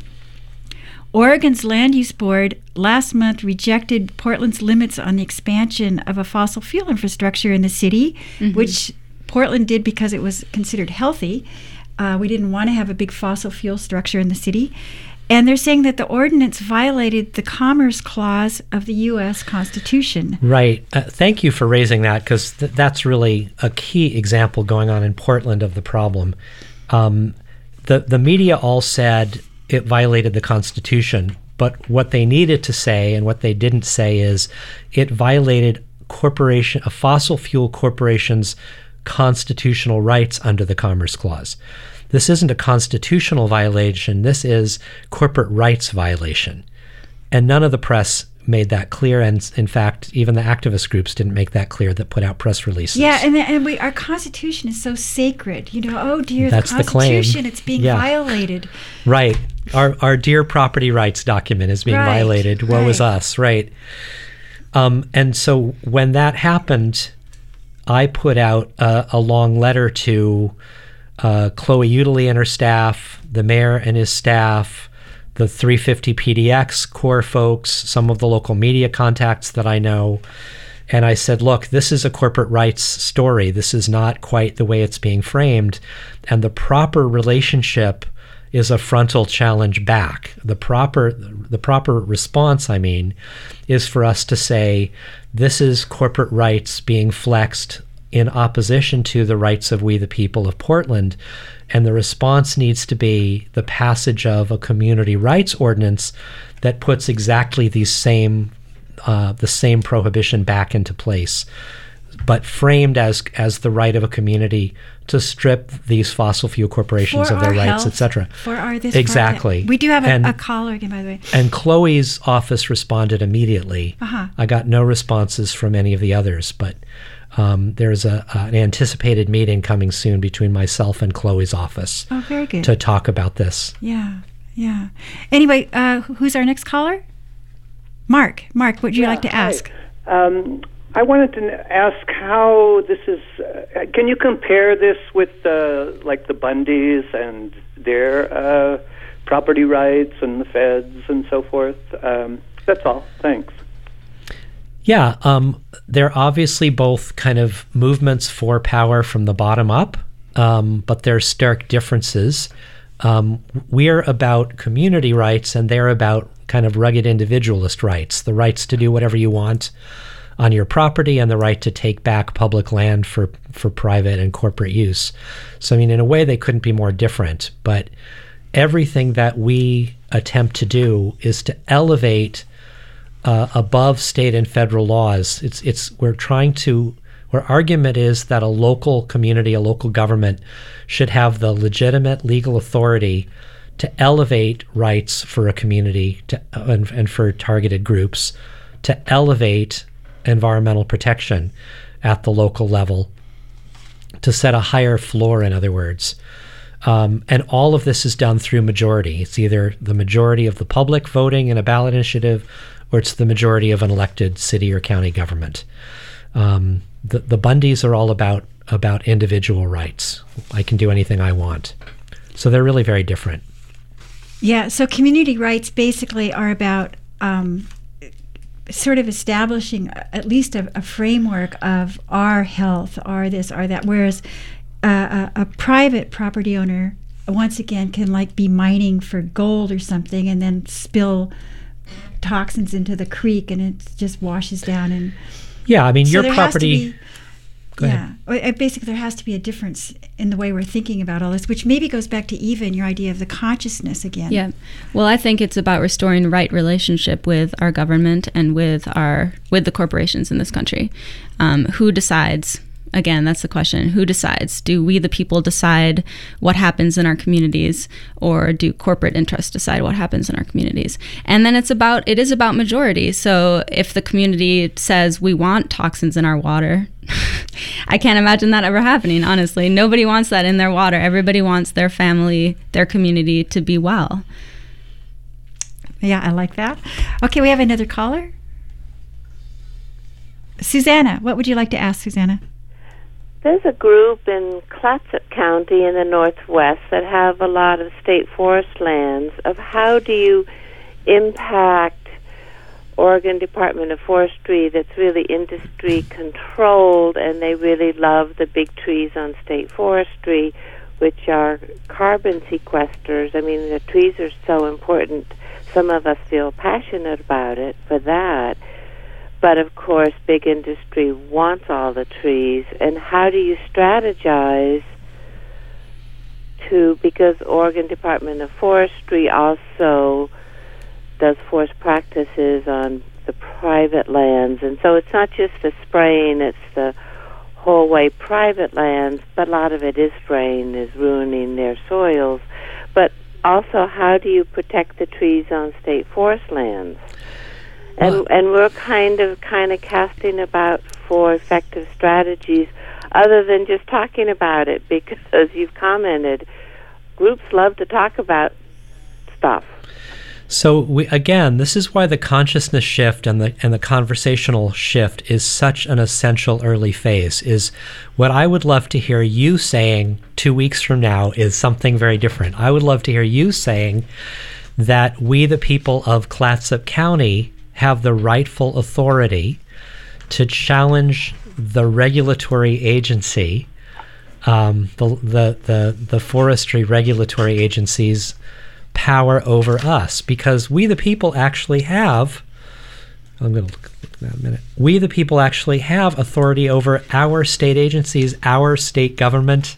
Oregon's Land Use Board last month rejected Portland's limits on the expansion of a fossil fuel infrastructure in the city, mm-hmm. which Portland did because it was considered healthy. Uh, we didn't want to have a big fossil fuel structure in the city. And they're saying that the ordinance violated the Commerce Clause of the U S Constitution. Right. Uh, thank you for raising that, because th- that's really a key example going on in Portland of the problem. Um, the, the media all said it violated the Constitution, but what they needed to say and what they didn't say is it violated corporation, a fossil fuel corporation's constitutional rights under the Commerce Clause. This isn't a constitutional violation. This is corporate rights violation. And none of the press made that clear. And in fact, even the activist groups didn't make that clear that put out press releases. Yeah, and and we, our Constitution is so sacred. You know, oh dear, That's the the claim. Constitution, it's being Yeah. violated. Right. Our our dear property rights document is being Right, violated. Woe right. is us, right? Um, and so when that happened, I put out a, a long letter to uh, Chloe Udley and her staff, the mayor and his staff, the three fifty P D X core folks, some of the local media contacts that I know. And I said, look, this is a corporate rights story. This is not quite the way it's being framed. And the proper relationship is a frontal challenge back. The proper the proper response, I mean, is for us to say, this is corporate rights being flexed in opposition to the rights of we the people of Portland. And the response needs to be the passage of a community rights ordinance that puts exactly these same uh, the same prohibition back into place, but framed as as the right of a community to strip these fossil fuel corporations For of their our rights, health, et cetera. For our this Exactly. project. We do have a, And- a caller again, by the way. And Chloe's office responded immediately. Uh-huh. I got no responses from any of the others, but um, there's a, an anticipated meeting coming soon between myself and Chloe's office Oh, very good. to talk about this. Yeah, yeah. Anyway, uh, who's our next caller? Mark. Mark, what would you Yeah, like to hi. ask? Um, I wanted to n- ask how this is. Uh, can you compare this with uh, like the Bundys and their uh, property rights and the feds and so forth? Um, that's all. Thanks. Yeah, um, they're obviously both kind of movements for power from the bottom up, um, but there's stark differences. Um, we're about community rights, and they're about kind of rugged individualist rights, the rights to do whatever you want on your property and the right to take back public land for, for private and corporate use. So, I mean, in a way, they couldn't be more different, but everything that we attempt to do is to elevate uh, above state and federal laws. It's, it's, we're trying to, our argument is that a local community, a local government should have the legitimate legal authority to elevate rights for a community to, and, and for targeted groups, to elevate environmental protection at the local level, to set a higher floor, in other words. Um, and all of this is done through majority. It's either the majority of the public voting in a ballot initiative, or it's the majority of an elected city or county government. Um, the, the Bundys are all about, about individual rights. I can do anything I want. So they're really very different. Yeah, so community rights basically are about um, sort of establishing at least a, a framework of our health, our this, our that, whereas uh, a, a private property owner, once again, can like be mining for gold or something and then spill toxins into the creek and it just washes down. And Yeah, I mean, so your there has to property... be- Go yeah, ahead. Well, uh, basically there has to be a difference in the way we're thinking about all this, which maybe goes back to Eva and your idea of the consciousness again. Yeah. Well, I think it's about restoring right relationship with our government and with our with the corporations in this country. Um, who decides? Again, that's the question. Who decides? Do we, the people, decide what happens in our communities, or do corporate interests decide what happens in our communities? And then it's about, it is about majority. So if the community says we want toxins in our water, I can't imagine that ever happening, honestly. Nobody wants that in their water. Everybody wants their family, their community to be well. Yeah, I like that. Okay, we have another caller. Susanna, what would you like to ask, Susanna? There's a group in Clatsop County in the Northwest that have a lot of state forest lands. Of how do you impact Oregon Department of Forestry that's really industry controlled, and they really love the big trees on state forestry, which are carbon sequesters. I mean, the trees are so important. Some of us feel passionate about it for that. But of course, big industry wants all the trees. And how do you strategize to, because Oregon Department of Forestry also does forced practices on the private lands. And so it's not just the spraying, it's the whole way private lands, but a lot of it is spraying, is ruining their soils. But also, how do you protect the trees on state forest lands? And Well- and we're kind of kind of casting about for effective strategies other than just talking about it, because as you've commented, groups love to talk about stuff. So we, again, this is why the consciousness shift and the and the conversational shift is such an essential early phase. Is what I would love to hear you saying two weeks from now is something very different. I would love to hear you saying that we, the people of Clatsop County, have the rightful authority to challenge the regulatory agency, um, the, the the the forestry regulatory agencies' power over us, because we the people actually have, I'm going to look at that in a minute, we the people actually have authority over our state agencies, our state government,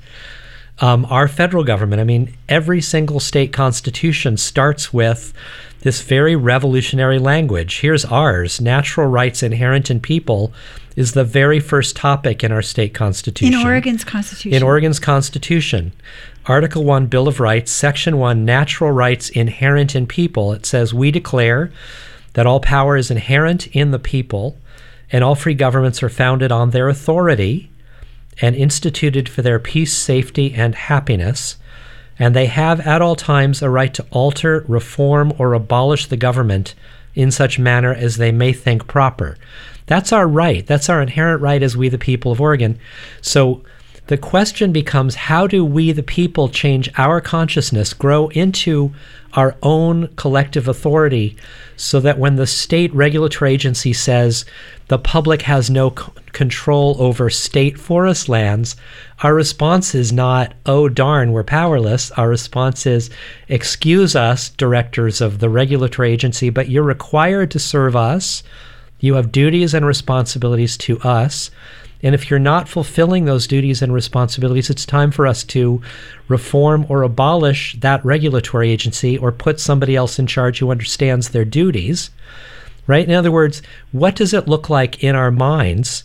um, our federal government. I mean, every single state constitution starts with this very revolutionary language. Here's ours. Natural rights inherent in people is the very first topic in our state constitution. In Oregon's constitution. In Oregon's constitution. Article one, Bill of Rights, Section one, Natural Rights Inherent in People. It says, we declare that all power is inherent in the people, and all free governments are founded on their authority and instituted for their peace, safety, and happiness, and they have at all times a right to alter, reform, or abolish the government in such manner as they may think proper. That's our right. That's our inherent right as we the people of Oregon. So the question becomes, how do we the people change our consciousness, grow into our own collective authority, so that when the state regulatory agency says the public has no c- control over state forest lands, our response is not, oh darn, we're powerless. Our response is, excuse us, directors of the regulatory agency, but you're required to serve us. You have duties and responsibilities to us. And if you're not fulfilling those duties and responsibilities, it's time for us to reform or abolish that regulatory agency or put somebody else in charge who understands their duties, right? In other words, what does it look like in our minds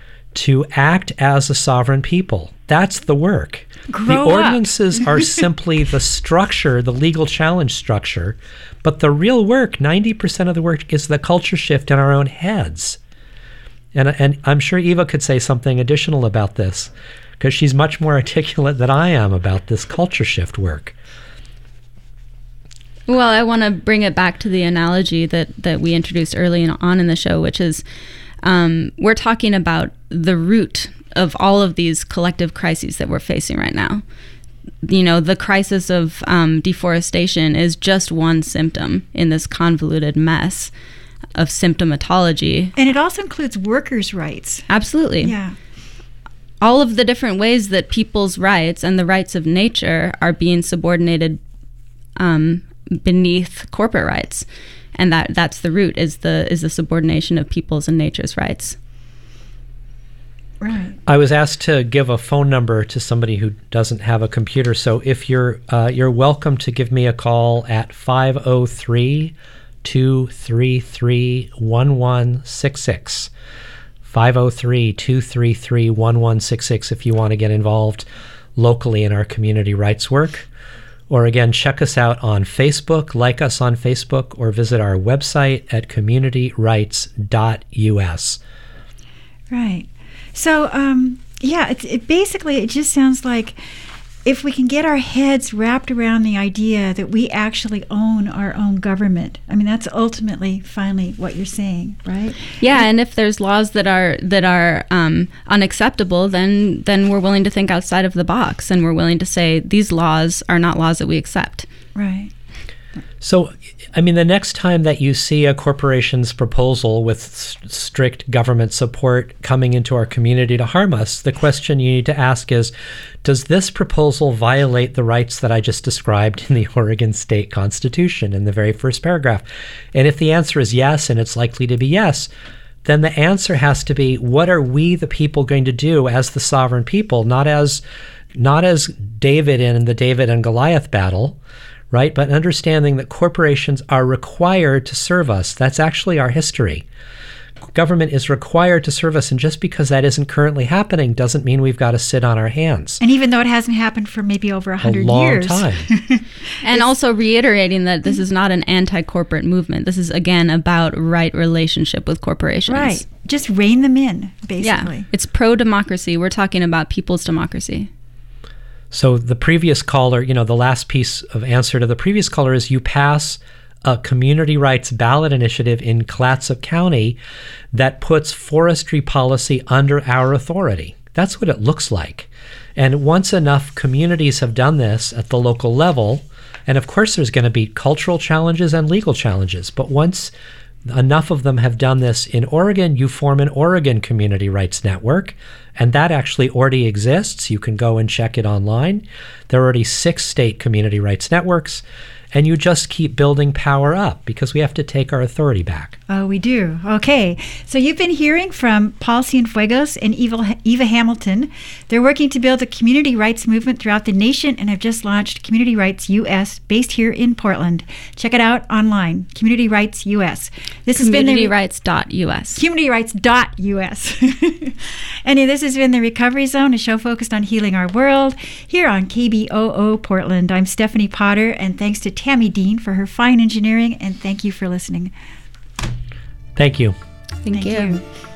to act as a sovereign people? That's the work. Grow the up. ordinances are simply the structure, the legal challenge structure, but the real work, ninety percent of the work, is the culture shift in our own heads. And, and I'm sure Eva could say something additional about this, because she's much more articulate than I am about this culture shift work. Well, I want to bring it back to the analogy that, that we introduced early on in the show, which is um, we're talking about the root of all of these collective crises that we're facing right now. You know, the crisis of um, deforestation is just one symptom in this convoluted mess of symptomatology. And it also includes workers' rights. Absolutely. Yeah. All of the different ways that people's rights and the rights of nature are being subordinated um, beneath corporate rights. And that that's the root, is the is the subordination of people's and nature's rights. Right. I was asked to give a phone number to somebody who doesn't have a computer, so if you're uh, you're welcome to give me a call at five oh three, two three three, one one six six. five oh three, two three three, one one six six if you want to get involved locally in our community rights work. Or again, check us out on Facebook, like us on Facebook, or visit our website at community rights dot U S. Right. So, um, yeah, it, it basically, it just sounds like if we can get our heads wrapped around the idea that we actually own our own government. I mean, that's ultimately, finally, what you're saying, right? Yeah, and if there's laws that are that are um, unacceptable, then then we're willing to think outside of the box, and we're willing to say these laws are not laws that we accept. Right. So, I mean, the next time that you see a corporation's proposal with s- strict government support coming into our community to harm us, the question you need to ask is, does this proposal violate the rights that I just described in the Oregon State Constitution in the very first paragraph? And if the answer is yes, and it's likely to be yes, then the answer has to be, what are we, the people, going to do as the sovereign people, not as not as David in the David and Goliath battle, right? But understanding that corporations are required to serve us. That's actually our history. Government is required to serve us, and just because that isn't currently happening doesn't mean we've got to sit on our hands. And even though it hasn't happened for maybe over a hundred years. A long time. And also reiterating that this is not an anti-corporate movement. This is, again, about right relationship with corporations. Right. Just rein them in, basically. Yeah. It's pro-democracy. We're talking about people's democracy. So the previous caller, you know, the last piece of answer to the previous caller is you pass a community rights ballot initiative in Clatsop County that puts forestry policy under our authority. That's what it looks like. And once enough communities have done this at the local level, and of course there's going to be cultural challenges and legal challenges, but once enough of them have done this in Oregon, you form an Oregon Community Rights Network, and that actually already exists. You can go and check it online. There are already six state community rights networks, and you just keep building power up because we have to take our authority back. Oh, we do. Okay. So you've been hearing from Paul Cienfuegos and Eva, Eva Hamilton. They're working to build a community rights movement throughout the nation and have just launched Community Rights U S, based here in Portland. Check it out online, Community Rights U S. This has been community rights dot U S. community rights dot U S. And this has been The Recovery Zone, a show focused on healing our world, here on K B O O Portland. I'm Stephanie Potter, and thanks to Tammy Dean for her fine engineering, and thank you for listening. Thank you. Thank, Thank you. you.